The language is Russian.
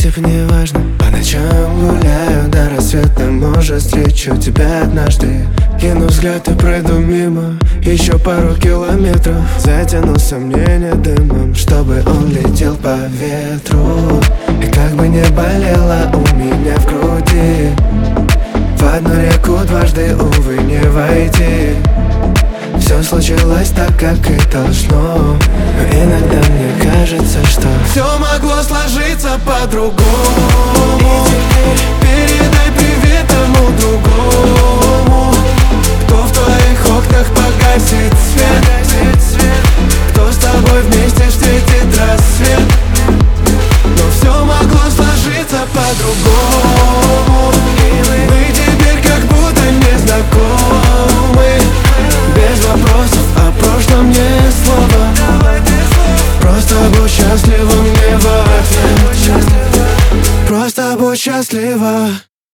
типа не важно. По ночам гуляю до рассвета, может встречу тебя однажды. Кину взгляд и пройду мимо еще пару километров. Затяну сомнения дымом, чтобы он летел по ветру. И как бы не болело у меня в груди, в одну реку дважды, увы, не войти. Все случилось так, как и должно, но иногда мне кажется, что все могло сложиться по-другому. Передай привет тому другому, кто в твоих окнах погасит свет, кто с тобой вместе встретит рассвет. Но все могло сложиться по-другому, и мы теперь как будто не знакомы. Без вопросов о прошлом ни слова, просто будь счастлива мне в ответ. Просто будь счастлива.